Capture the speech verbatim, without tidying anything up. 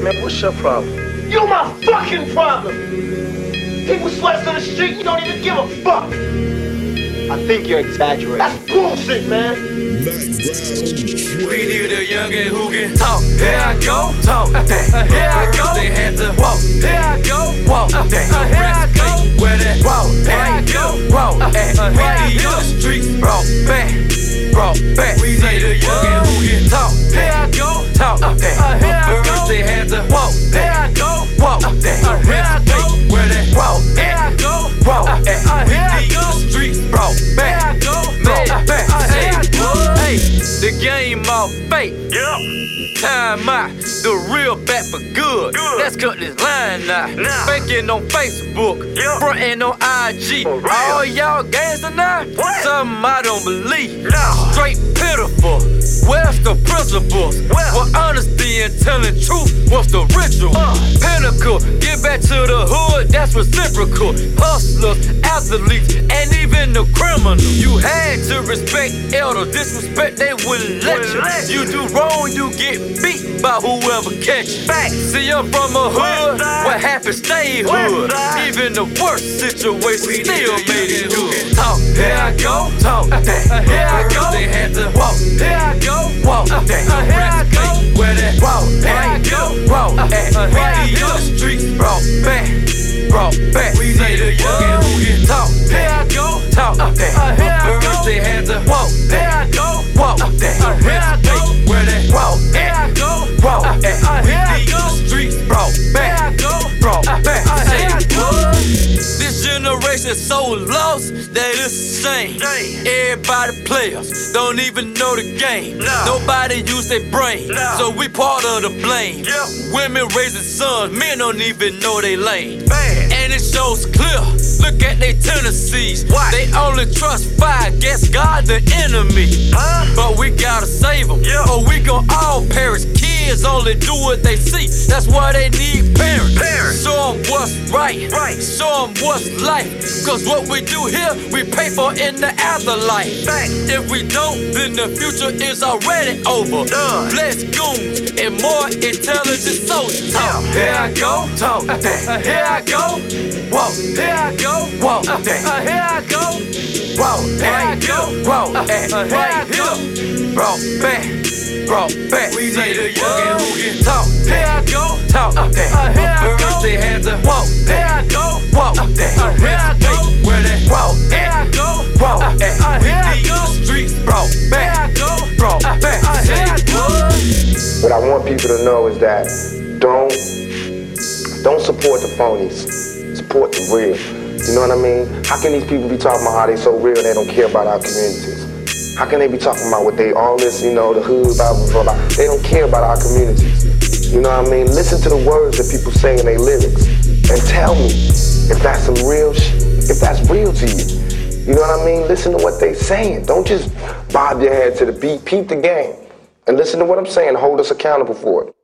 Man, what's your problem? You my fucking problem! People sweats on the street, you don't even give a fuck! I think you're exaggerating. That's bullshit, man! We need a youngin' who can talk. Here I go, talk. Here I go. They had to walk. Here I go, walk. Here I go. Where that walk? Here I go, walk. Here I go. The streets brought back, brought back. We need a youngin' who can talk. Here I go, talk. Here I go. They had to walk. Here I go, walk. Here I go. Where that walk? Here I go, walk. Here I go. The streets brought back, brought back. Hey, the game all fake. Yeah. Time out, the real back for good. good. Let's cut this line now. Nah. Faking on Facebook, yeah. Frontin' on I G. All y'all gangsta now? What? Something I don't believe. No. Straight pitiful. Where's the principles? Well, well, honesty and telling truth. What's the ritual? Uh. Pinnacle, get back to the hood. That's reciprocal. Hustlers, athletes, and even the criminal. You had to respect elders. Disrespect, they wouldn't let you. You do wrong, you get beat by whoever catch you. Fact. See, I'm from a hood. What happened, stay hood. Even the worst situation we still made it good. Talk, here I go, talk. Here I go. They had to walk. Here I go, walk. Here I go. Where that walk? Here I go, walk. Here I go. The streets brought back, brought back. We need a youngin' who can talk. Here I go, talk. Here I go. They had to walk. Here I go, walk. Here I go. Where that walk? Here I go, walk. Here I go. The streets brought back, brought back. This generation so lost that it's a shame. Everybody players don't even know the game. Nobody use their brain, so we part of the blame. Women raising sons, men don't even know they lane. And it shows clear. Look at they tendencies. They only trust fire, guess God the enemy. But we gotta save them, or we gon' all perish. Kids only do what they see, that's why they need parents. parents. Show them what's right, right. Show them what's life. Cause what we do here, we pay for in the afterlife. Fact. If we don't, then the future is already over. Done. Less goons and more intelligent soldiers. Talk. Here I go, talk. Here I go, walk. Here I go, walk. Here I go, walk. Here I go, walk. Right here, brought back, brought back. We need a youngin' who can talk. Here I go, talk. Here I go. They had to walk. Here I go, walk. Here I go. Where that walk? Here I go, walk. Here I go. The streets brought back, brought back. What I want people to know is that don't don't support the phonies. Support the real. You know what I mean? How can these people be talking about how they so real and they don't care about our communities? How can they be talking about what they, all this, you know, the hood, blah, blah, blah, blah. They don't care about our communities. You know what I mean? Listen to the words that people say in their lyrics and tell me if that's some real shit, if that's real to you. You know what I mean? Listen to what they saying. Don't just bob your head to the beat, peep the game. And listen to what I'm saying, hold us accountable for it.